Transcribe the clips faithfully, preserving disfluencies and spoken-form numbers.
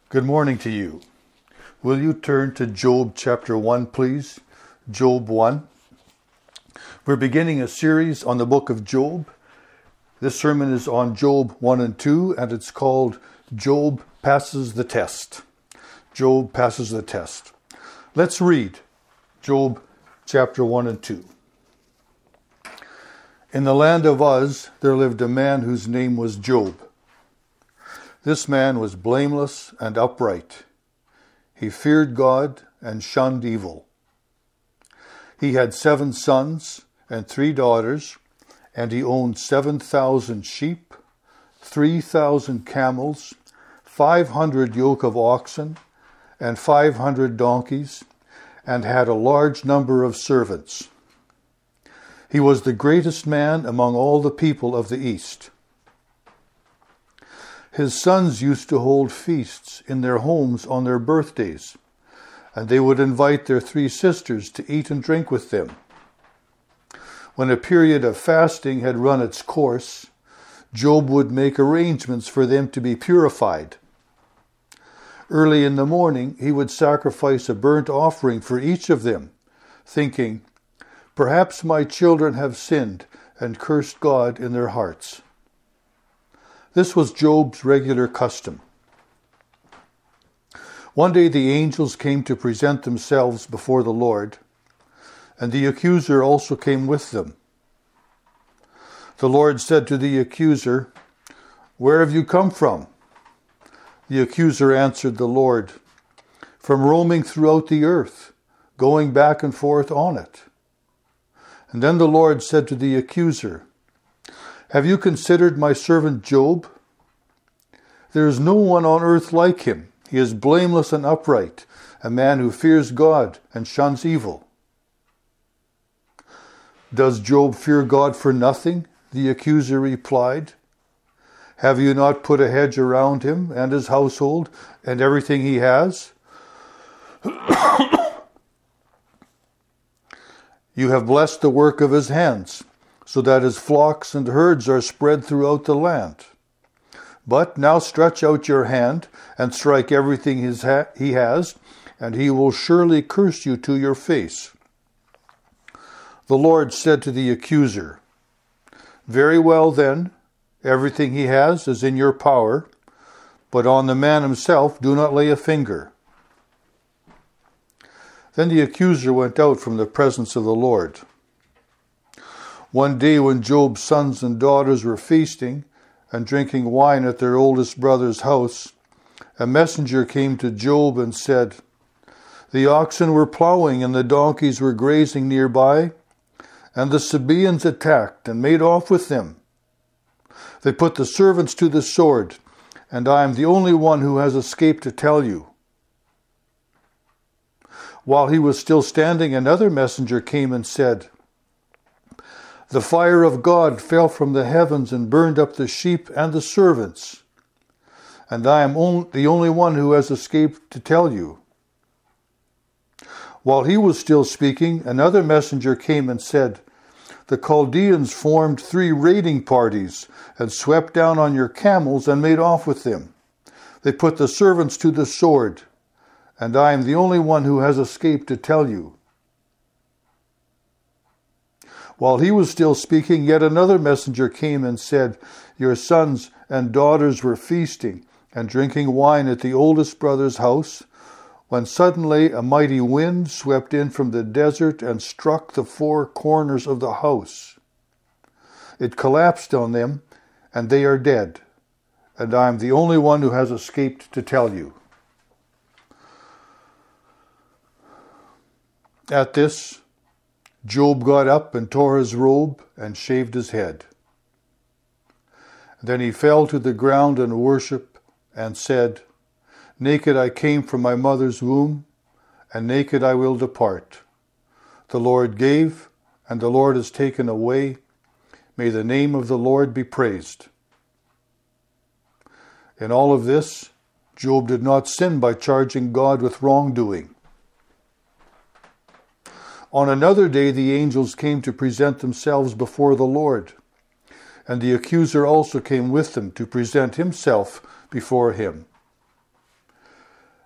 Good morning to you. Will you turn to Job chapter one, please? Job one. We're beginning a series on the book of Job. This sermon is on Job one and two, and it's called Job Passes the Test. Job passes the test. Let's read Job chapter one and two. In the land of Uz, there lived a man whose name was Job. This man was blameless and upright. He feared God and shunned evil. He had seven sons and three daughters, and he owned seven thousand sheep, three thousand camels, five hundred yoke of oxen, and five hundred donkeys, and had a large number of servants. He was the greatest man among all the people of the East. His sons used to hold feasts in their homes on their birthdays, and they would invite their three sisters to eat and drink with them. When a period of fasting had run its course, Job would make arrangements for them to be purified. Early in the morning, he would sacrifice a burnt offering for each of them, thinking, "Perhaps my children have sinned and cursed God in their hearts." This was Job's regular custom. One day the angels came to present themselves before the Lord, and the accuser also came with them. The Lord said to the accuser, "Where have you come from?" The accuser answered the Lord, "From roaming throughout the earth, going back and forth on it." And then the Lord said to the accuser, "Have you considered my servant Job? There is no one on earth like him. He is blameless and upright, a man who fears God and shuns evil." "Does Job fear God for nothing?" the accuser replied. "Have you not put a hedge around him and his household and everything he has? You have blessed the work of his hands, so that his flocks and herds are spread throughout the land. But now stretch out your hand and strike everything he has, and he will surely curse you to your face." The Lord said to the accuser, "Very well then, everything he has is in your power, but on the man himself do not lay a finger." Then the accuser went out from the presence of the Lord. One day when Job's sons and daughters were feasting and drinking wine at their oldest brother's house, a messenger came to Job and said, "The oxen were plowing and the donkeys were grazing nearby, and the Sabaeans attacked and made off with them. They put the servants to the sword, and I am the only one who has escaped to tell you." While he was still standing, another messenger came and said, "The fire of God fell from the heavens and burned up the sheep and the servants, and I am on- the only one who has escaped to tell you." While he was still speaking, another messenger came and said, "The Chaldeans formed three raiding parties and swept down on your camels and made off with them. They put the servants to the sword, and I am the only one who has escaped to tell you." While he was still speaking, yet another messenger came and said, "Your sons and daughters were feasting and drinking wine at the oldest brother's house, when suddenly a mighty wind swept in from the desert and struck the four corners of the house. It collapsed on them, and they are dead, and I am the only one who has escaped to tell you." At this, Job got up and tore his robe and shaved his head. Then he fell to the ground in worship and said, "Naked I came from my mother's womb, and naked I will depart. The Lord gave, and the Lord has taken away. May the name of the Lord be praised." In all of this, Job did not sin by charging God with wrongdoing. On another day the angels came to present themselves before the Lord, and the accuser also came with them to present himself before him.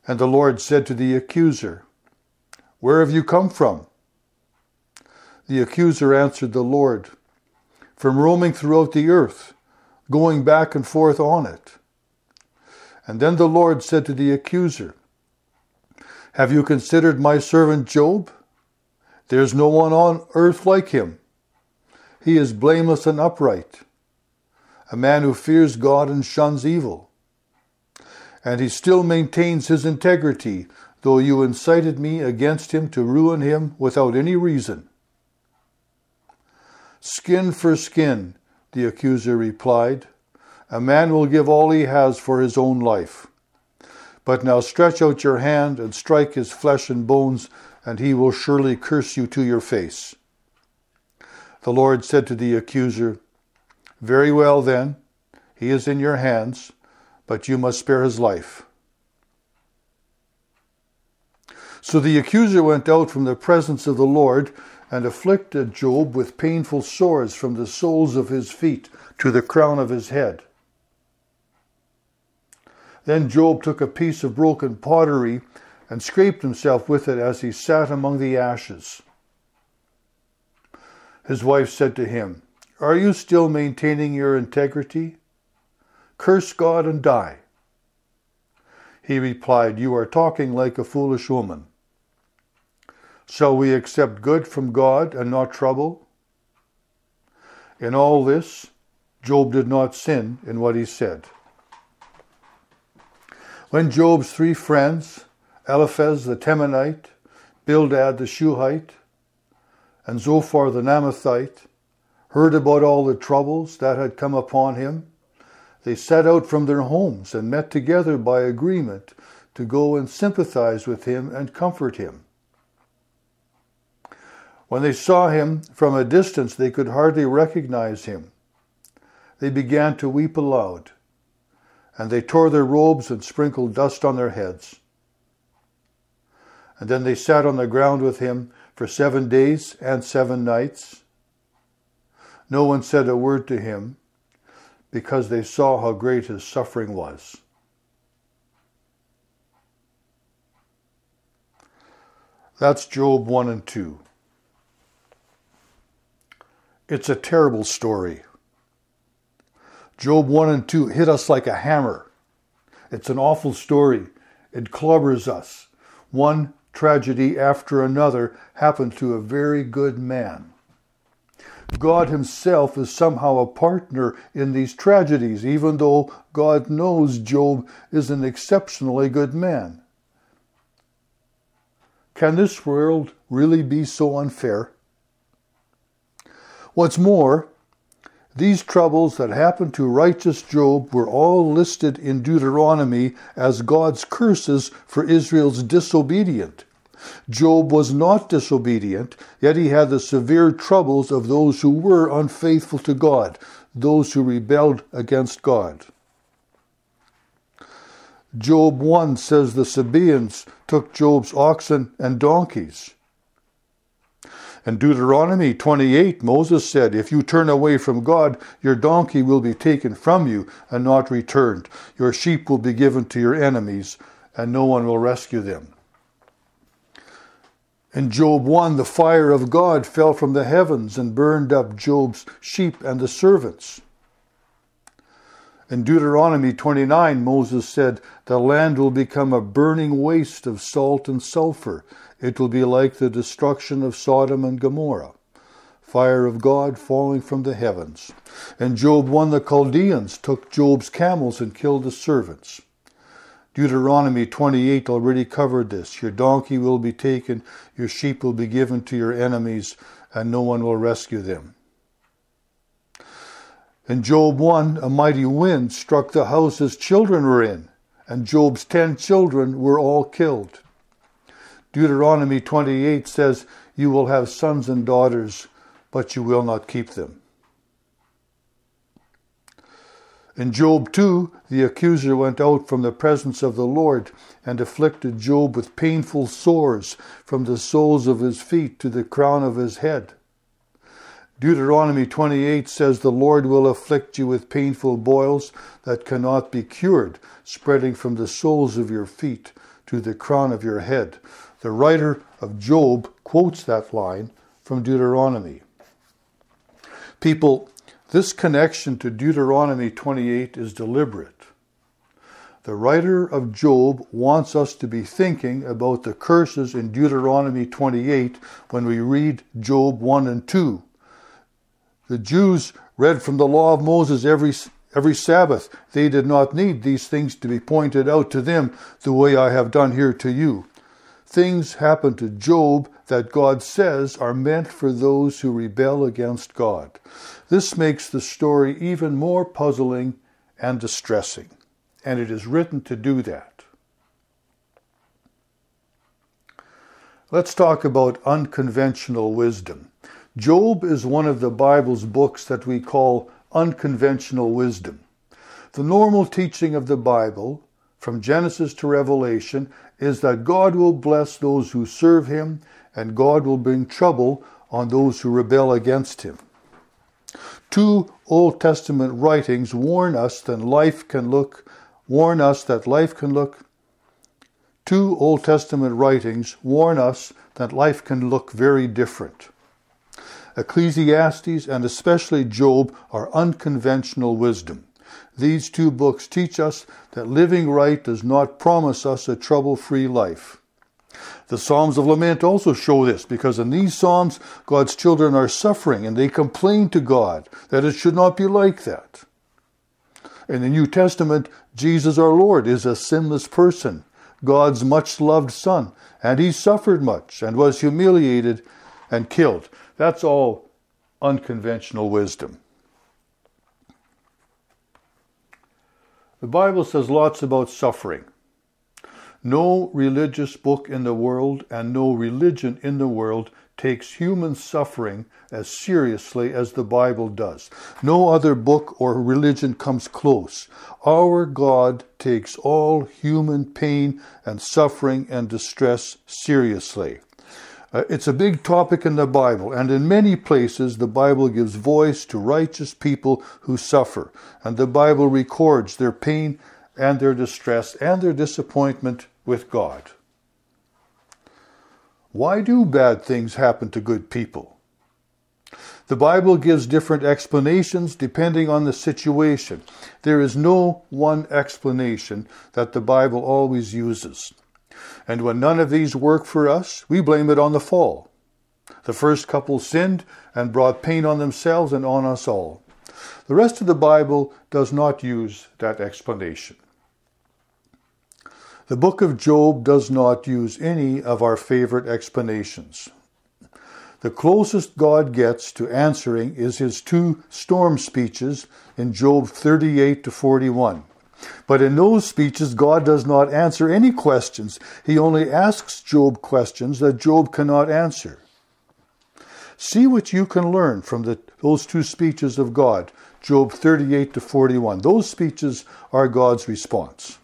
And the Lord said to the accuser, "Where have you come from?" The accuser answered the Lord, "From roaming throughout the earth, going back and forth on it." And then the Lord said to the accuser, "Have you considered my servant Job? There's no one on earth like him. He is blameless and upright, a man who fears God and shuns evil. And he still maintains his integrity, though you incited me against him to ruin him without any reason." "Skin for skin," the accuser replied. "A man will give all he has for his own life. But now stretch out your hand and strike his flesh and bones, and he will surely curse you to your face." The Lord said to the accuser, "Very well then, he is in your hands, but you must spare his life." So the accuser went out from the presence of the Lord and afflicted Job with painful sores from the soles of his feet to the crown of his head. Then Job took a piece of broken pottery and scraped himself with it as he sat among the ashes. His wife said to him, "Are you still maintaining your integrity? Curse God and die." He replied, "You are talking like a foolish woman. Shall we accept good from God and not trouble?" In all this, Job did not sin in what he said. When Job's three friends, Eliphaz the Temanite, Bildad the Shuhite, and Zophar the Naamathite, heard about all the troubles that had come upon him, they set out from their homes and met together by agreement to go and sympathize with him and comfort him. When they saw him from a distance, they could hardly recognize him. They began to weep aloud, and they tore their robes and sprinkled dust on their heads. And then they sat on the ground with him for seven days and seven nights. No one said a word to him, because they saw how great his suffering was. That's Job one and two. It's a terrible story. Job one and two hit us like a hammer. It's an awful story. It clobbers us. One tragedy after another happened to a very good man. God himself is somehow a partner in these tragedies, even though God knows Job is an exceptionally good man. Can this world really be so unfair? What's more, these troubles that happened to righteous Job were all listed in Deuteronomy as God's curses for Israel's disobedient. Job was not disobedient, yet he had the severe troubles of those who were unfaithful to God, those who rebelled against God. Job one says the Sabaeans took Job's oxen and donkeys. In Deuteronomy twenty-eight, Moses said, "If you turn away from God, your donkey will be taken from you and not returned. Your sheep will be given to your enemies, and no one will rescue them." In Job one, the fire of God fell from the heavens and burned up Job's sheep and the servants. In Deuteronomy twenty-nine, Moses said, "The land will become a burning waste of salt and sulfur. It will be like the destruction of Sodom and Gomorrah. Fire of God falling from the heavens." In Job one, the Chaldeans took Job's camels and killed the servants. Deuteronomy twenty-eight already covered this. Your donkey will be taken, your sheep will be given to your enemies, and no one will rescue them. In Job one, a mighty wind struck the house his children were in, and Job's ten children were all killed. Deuteronomy twenty-eight says, "You will have sons and daughters, but you will not keep them." In Job two, the accuser went out from the presence of the Lord and afflicted Job with painful sores from the soles of his feet to the crown of his head. Deuteronomy twenty-eight says, "The Lord will afflict you with painful boils that cannot be cured, spreading from the soles of your feet to the crown of your head. The writer of Job quotes that line from Deuteronomy. People, this connection to Deuteronomy twenty-eight is deliberate. The writer of Job wants us to be thinking about the curses in Deuteronomy twenty-eight when we read Job one and two. The Jews read from the law of Moses every, every Sabbath. They did not need these things to be pointed out to them the way I have done here to you. Things happen to Job that God says are meant for those who rebel against God. This makes the story even more puzzling and distressing. And it is written to do that. Let's talk about unconventional wisdom. Job is one of the Bible's books that we call unconventional wisdom. The normal teaching of the Bible, from Genesis to Revelation, is that God will bless those who serve him, and God will bring trouble on those who rebel against him. Two Old Testament writings warn us that life can look warn us that life can look two Old Testament writings warn us that life can look very different. Ecclesiastes and especially Job are unconventional wisdom. These two books teach us that living right does not promise us a trouble-free life. The Psalms of Lament also show this, because in these Psalms, God's children are suffering and they complain to God that it should not be like that. In the New Testament, Jesus our Lord is a sinless person, God's much-loved Son, and he suffered much and was humiliated and killed. That's all unconventional wisdom. The Bible says lots about suffering. No religious book in the world and no religion in the world takes human suffering as seriously as the Bible does. No other book or religion comes close. Our God takes all human pain and suffering and distress seriously. Uh, it's a big topic in the Bible, and in many places the Bible gives voice to righteous people who suffer, and the Bible records their pain and their distress and their disappointment with God. Why do bad things happen to good people? The Bible gives different explanations depending on the situation. There is no one explanation that the Bible always uses. And when none of these work for us, we blame it on the fall. The first couple sinned and brought pain on themselves and on us all. The rest of the Bible does not use that explanation. The book of Job does not use any of our favorite explanations. The closest God gets to answering is his two storm speeches in Job thirty-eight to forty-one. But in those speeches, God does not answer any questions. He only asks Job questions that Job cannot answer. See what you can learn from the, those two speeches of God, Job thirty-eight to forty-one. Those speeches are God's response.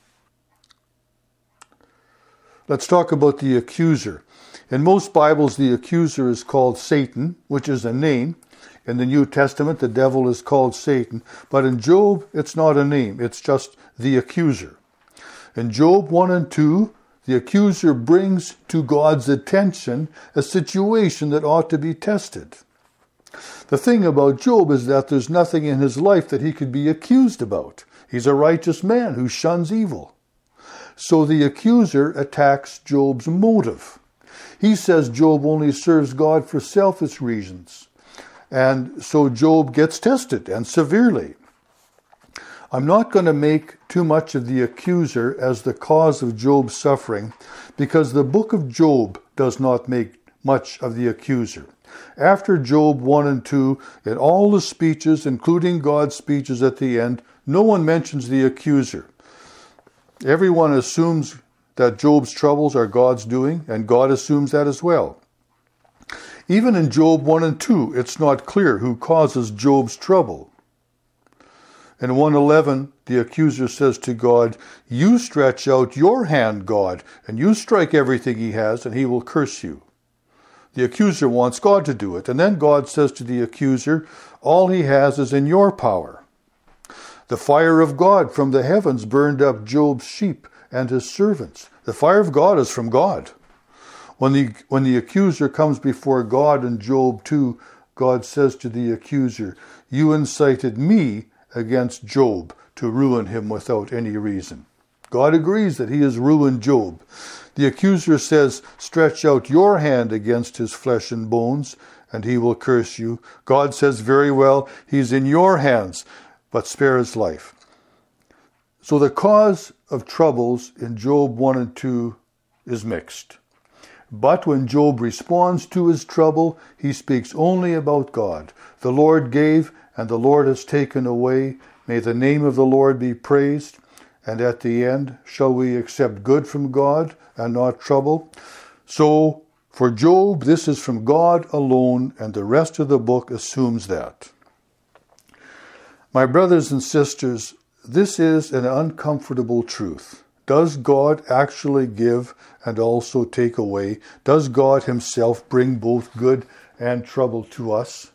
Let's talk about the accuser. In most Bibles, the accuser is called Satan, which is a name. In the New Testament, the devil is called Satan. But in Job, it's not a name. It's just the accuser. In Job one and two, the accuser brings to God's attention a situation that ought to be tested. The thing about Job is that there's nothing in his life that he could be accused about. He's a righteous man who shuns evil. So the accuser attacks Job's motive. He says Job only serves God for selfish reasons. And so Job gets tested, and severely. I'm not going to make too much of the accuser as the cause of Job's suffering, because the book of Job does not make much of the accuser. After Job one and two, in all the speeches, including God's speeches at the end, no one mentions the accuser. Everyone assumes that Job's troubles are God's doing, and God assumes that as well. Even in Job one and two, it's not clear who causes Job's trouble. In one eleven, the accuser says to God, "You stretch out your hand, God, and you strike everything he has, and he will curse you." The accuser wants God to do it, and then God says to the accuser, "All he has is in your power." The fire of God from the heavens burned up Job's sheep and his servants. The fire of God is from God. When the, when the accuser comes before God in Job two, God says to the accuser, "You incited me against Job to ruin him without any reason." God agrees that he has ruined Job. The accuser says, "Stretch out your hand against his flesh and bones, and he will curse you." God says, "Very well, he's in your hands, but spare his life." So the cause of troubles in Job one and two is mixed. But when Job responds to his trouble, he speaks only about God. "The Lord gave, and the Lord has taken away. May the name of the Lord be praised." And at the end, shall we accept good from God and not trouble? So, for Job, this is from God alone, and the rest of the book assumes that. My brothers and sisters, this is an uncomfortable truth. Does God actually give and also take away? Does God himself bring both good and trouble to us?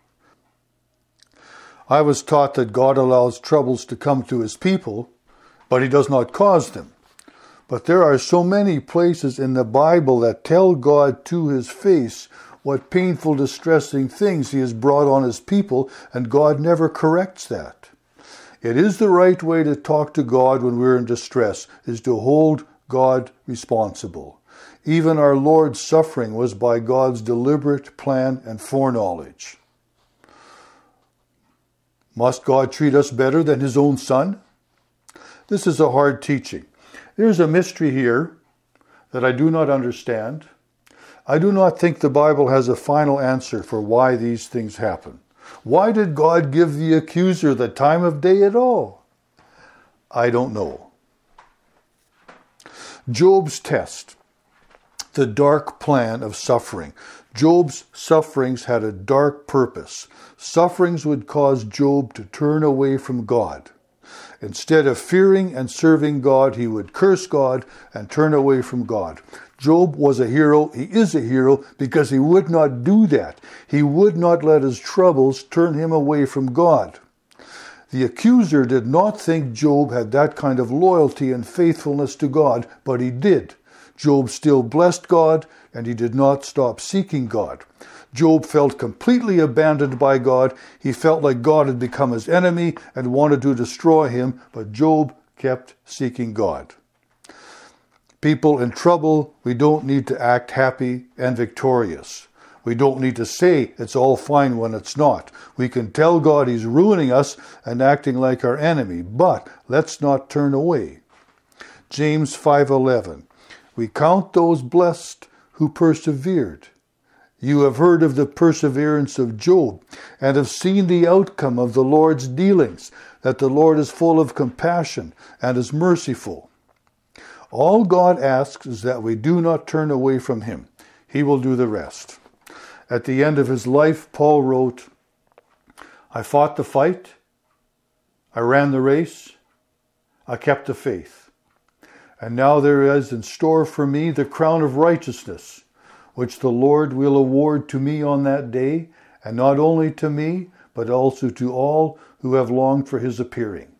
I was taught that God allows troubles to come to his people, but he does not cause them. But there are so many places in the Bible that tell God to his face what painful, distressing things he has brought on his people, and God never corrects that. It is the right way to talk to God when we're in distress, is to hold God responsible. Even our Lord's suffering was by God's deliberate plan and foreknowledge. Must God treat us better than his own Son? This is a hard teaching. There's a mystery here that I do not understand. I do not think the Bible has a final answer for why these things happen. Why did God give the accuser the time of day at all? I don't know. Job's test, the dark plan of suffering. Job's sufferings had a dark purpose. Sufferings would cause Job to turn away from God. Instead of fearing and serving God, he would curse God and turn away from God. Job was a hero. He is a hero because he would not do that. He would not let his troubles turn him away from God. The accuser did not think Job had that kind of loyalty and faithfulness to God, but he did. Job still blessed God, and he did not stop seeking God. Job felt completely abandoned by God. He felt like God had become his enemy and wanted to destroy him, but Job kept seeking God. People in trouble, we don't need to act happy and victorious. We don't need to say it's all fine when it's not. We can tell God he's ruining us and acting like our enemy, but let's not turn away. James five eleven, we count those blessed who persevered. You have heard of the perseverance of Job and have seen the outcome of the Lord's dealings, that the Lord is full of compassion and is merciful. All God asks is that we do not turn away from him. He will do the rest. At the end of his life, Paul wrote, I fought the fight, I ran the race, I kept the faith. And now there is in store for me the crown of righteousness, which the Lord will award to me on that day, and not only to me, but also to all who have longed for his appearing.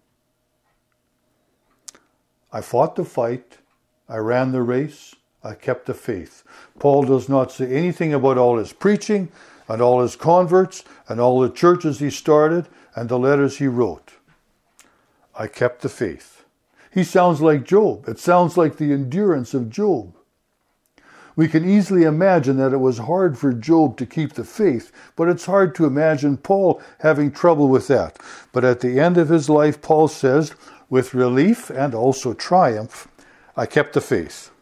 I fought the fight, I ran the race, I kept the faith. Paul does not say anything about all his preaching, and all his converts, and all the churches he started, and the letters he wrote. I kept the faith. He sounds like Job. It sounds like the endurance of Job. We can easily imagine that it was hard for Job to keep the faith, but it's hard to imagine Paul having trouble with that. But at the end of his life, Paul says, with relief and also triumph, I kept the faith.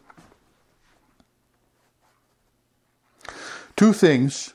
Two things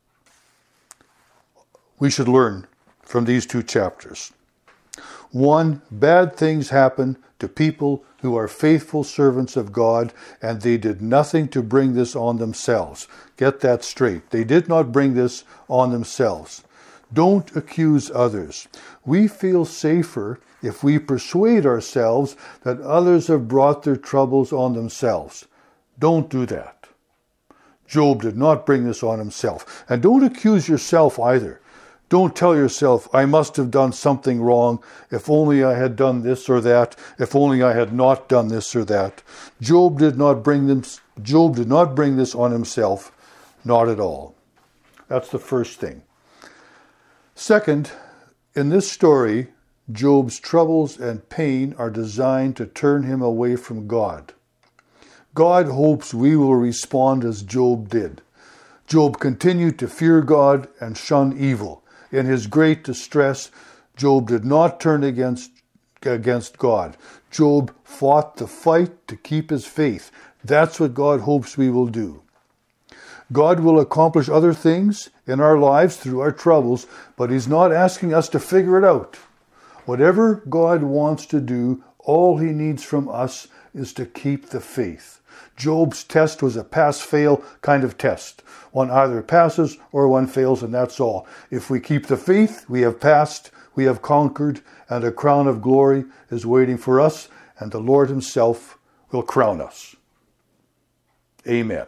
we should learn from these two chapters. One, bad things happen to people who are faithful servants of God, and they did nothing to bring this on themselves. Get that straight. They did not bring this on themselves. Don't accuse others. We feel safer if we persuade ourselves that others have brought their troubles on themselves. Don't do that. Job did not bring this on himself. And don't accuse yourself either. Don't tell yourself, I must have done something wrong. If only I had done this or that. If only I had not done this or that. Job did not bring them, Job did not bring this on himself. Not at all. That's the first thing. Second, in this story, Job's troubles and pain are designed to turn him away from God. God hopes we will respond as Job did. Job continued to fear God and shun evil. In his great distress, Job did not turn against, against God. Job fought the fight to keep his faith. That's what God hopes we will do. God will accomplish other things in our lives through our troubles, but he's not asking us to figure it out. Whatever God wants to do, all he needs from us is to keep the faith. Job's test was a pass-fail kind of test. One either passes or one fails, and that's all. If we keep the faith, we have passed, we have conquered, and a crown of glory is waiting for us, and the Lord himself will crown us. Amen.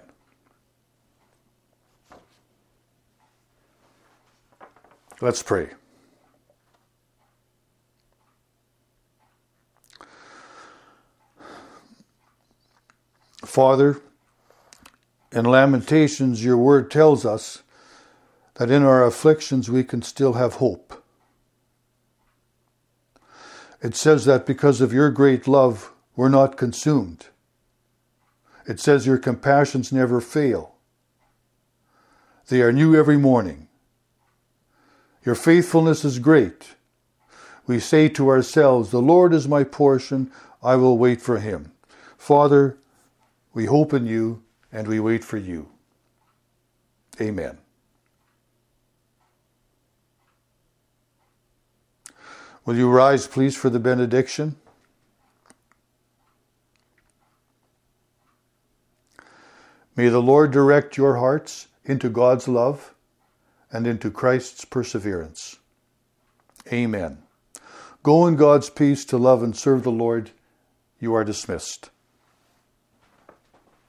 Let's pray. Father, in Lamentations, your word tells us that in our afflictions we can still have hope. It says that because of your great love, we're not consumed. It says your compassions never fail. They are new every morning. Your faithfulness is great. We say to ourselves, the Lord is my portion, I will wait for him. Father, we hope in you and we wait for you. Amen. Will you rise, please, for the benediction? May the Lord direct your hearts into God's love and into Christ's perseverance. Amen. Go in God's peace to love and serve the Lord. You are dismissed.